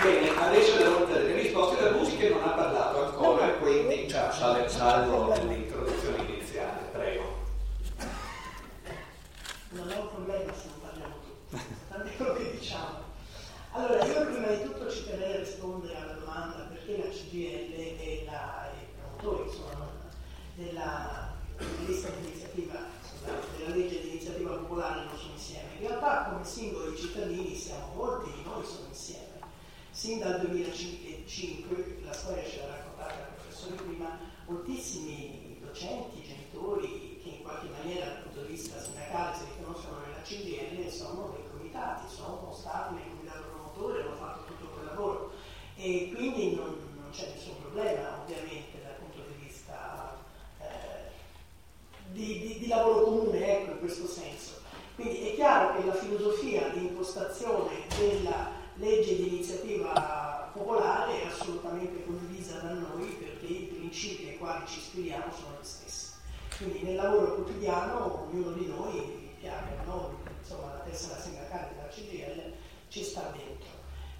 Bene, adesso devo dare le risposte da Busi che non ha parlato ancora, quindi salvo l'introduzione iniziale, prego. Non è un problema se non parliamo tutti, tanto è quello che diciamo. Allora, io prima di tutto ci terrei a rispondere alla domanda perché la CGIL e i promotori della lista di iniziativa, della legge di iniziativa popolare non sono insieme. In realtà come singoli cittadini siamo molti di noi sono insieme. Sin dal 2005, la storia ce l'ha raccontata il professore prima, moltissimi docenti, genitori che in qualche maniera dal punto di vista sindacale si riconoscono nella CGIL sono dei comitati, sono stati nel comitato promotore, hanno fatto tutto quel lavoro e quindi non c'è nessun problema ovviamente dal punto di vista di lavoro comune, ecco, in questo senso. Quindi è chiaro che la filosofia di impostazione della legge di iniziativa popolare è assolutamente condivisa da noi perché i principi ai quali ci ispiriamo sono gli stessi. Quindi nel lavoro quotidiano ognuno di noi, piace o no, insomma la tessera sindacale della CGIL ci sta dentro.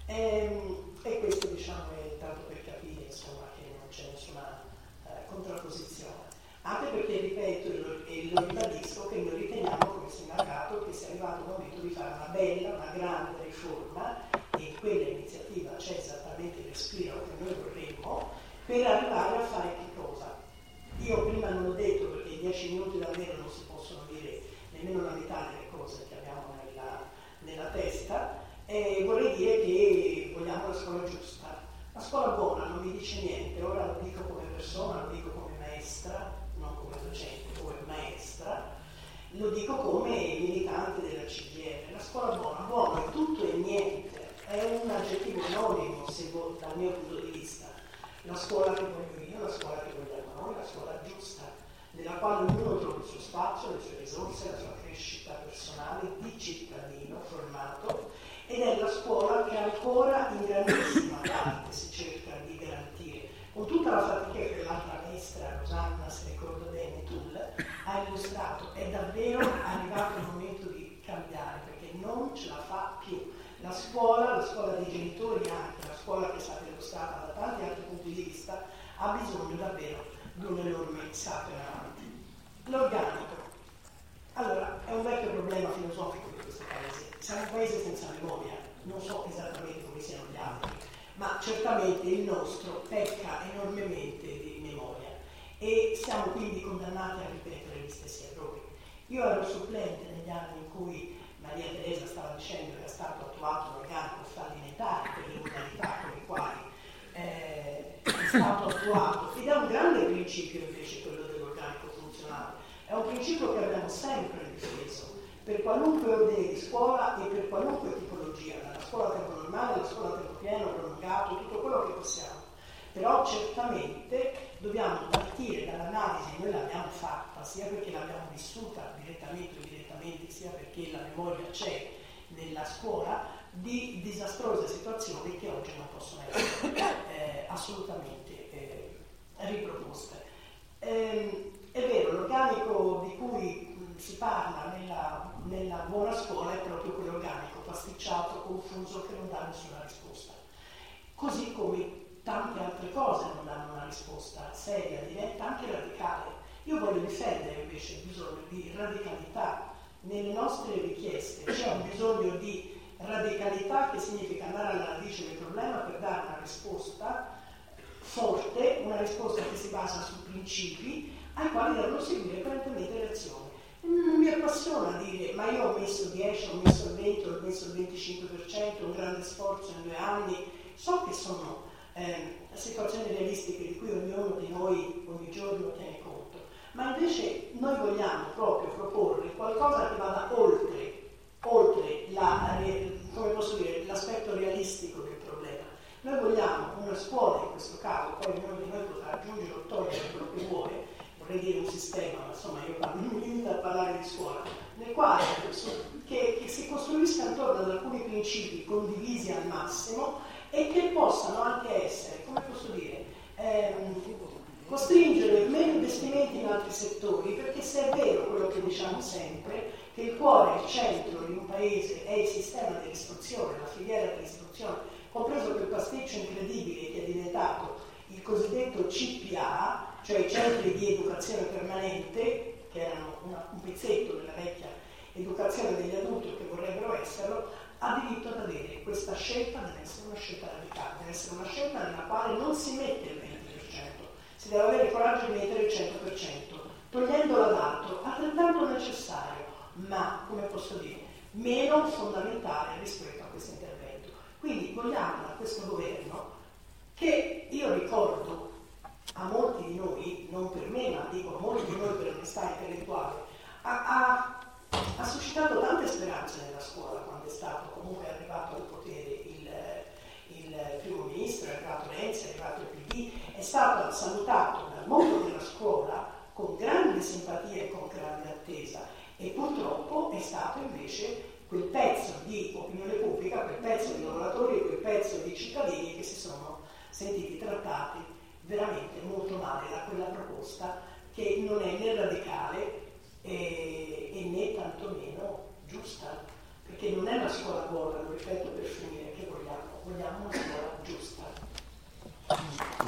E questo diciamo è tanto per capire insomma, che non c'è nessuna contrapposizione. Anche perché, ripeto, e lo ribadisco, che noi riteniamo come sindacato che sia arrivato il momento di fare una bella, una grande riforma e in quella iniziativa c'è esattamente il respiro che noi vorremmo per arrivare a fare che cosa? Io prima non l'ho detto perché in 10 minuti davvero non si possono dire nemmeno la metà delle cose che abbiamo nella testa e vorrei dire che vogliamo la scuola giusta. La scuola buona non mi dice niente, ora lo dico come persona, lo dico come maestra, non come docente, come maestra, lo dico come militante della CGIL. La scuola buona è tutto e niente, è un aggettivo anonimo dal mio punto di vista. La scuola che voglio io, la scuola che vogliamo noi, la scuola giusta, nella quale ognuno trova il suo spazio, le sue risorse, la sua crescita personale di cittadino formato ed è la scuola che ancora in grandissima parte si cerca di garantire con tutta la fatica che l'altra maestra, Rosanna, se ricordo bene, Tull, ha illustrato. È davvero arrivato il momento di cambiare perché non ce la fa più. La scuola dei genitori anche, la scuola che è stata illustrata da tanti altri punti di vista, ha bisogno davvero di un enorme salto in avanti. L'organico. Allora, è un vecchio problema filosofico di questo paese. Siamo un paese senza memoria, non so esattamente come siano gli altri, ma certamente il nostro pecca enormemente di memoria e siamo quindi condannati a ripetere gli stessi errori. Io ero supplente negli anni in cui Maria Teresa stava dicendo che è stato attuato un organico fallimentare per le modalità con le quali è stato attuato ed è un grande principio invece quello dell'organico funzionale, è un principio che abbiamo sempre difeso per qualunque ordine di scuola e per qualunque tipologia, dalla scuola a tempo normale alla scuola a tempo pieno, prolungato, tutto quello che possiamo. Però certamente dobbiamo partire dall'analisi, noi l'abbiamo fatta, sia perché l'abbiamo vissuta direttamente o indirettamente, sia perché la memoria c'è nella scuola, di disastrose situazioni che oggi non possono essere assolutamente riproposte. È vero, l'organico di cui si parla nella buona scuola è proprio quell'organico pasticciato, confuso, che non dà nessuna risposta. Così come tante altre cose non danno una risposta seria, diventa anche radicale. Io voglio difendere invece il bisogno di radicalità nelle nostre richieste. C'è un bisogno di radicalità che significa andare alla radice del problema per dare una risposta forte, una risposta che si basa su principi ai quali devono seguire apparentemente le azioni. Non mi appassiona dire ma io ho messo 10, ho messo il 20, ho messo il 25%, un grande sforzo in 2 anni. So che sono situazioni realistiche di cui ognuno di noi ogni giorno tiene conto, ma invece noi vogliamo proprio proporre qualcosa che vada oltre come posso dire, l'aspetto realistico del problema. Noi vogliamo una scuola, in questo caso, poi ognuno di noi potrà aggiungere o togliere quello che vuole, vorrei dire un sistema, ma insomma io mi limito a parlare di scuola, nel quale che si costruisca intorno ad alcuni principi condivisi al massimo e che possano anche essere, come posso dire, costringere meno investimenti in altri settori, perché se è vero quello che diciamo sempre, che il cuore, il centro di un paese è il sistema dell'istruzione, la filiera dell'istruzione, compreso quel capriccio incredibile che è diventato il cosiddetto CPA, cioè i centri di educazione permanente, che erano un pezzetto della vecchia educazione degli adulti che vorrebbero esserlo, ha diritto ad avere questa scelta. Deve essere una scelta radicale, deve essere una scelta nella quale non si mette il 20%, si deve avere il coraggio di mettere il 100%, togliendolo ad altro, altrettanto necessario, ma, come posso dire, meno fondamentale rispetto a questo intervento. Quindi vogliamo da questo governo, che io ricordo a molti di noi, non per me, ma dico a molti di noi per onestà intellettuale, ha suscitato tante speranze nella scuola quando è stato comunque arrivato al potere il primo ministro, è arrivato Renzi, è arrivato il PD, è stato salutato dal mondo della scuola con grande simpatia e con grande attesa, e purtroppo è stato invece quel pezzo di opinione pubblica, quel pezzo di lavoratori e quel pezzo di cittadini che si sono sentiti trattati veramente molto male da quella proposta, che non è né radicale e né tantomeno giusta, perché non è una scuola buona, lo ripeto per finire, che vogliamo una scuola giusta.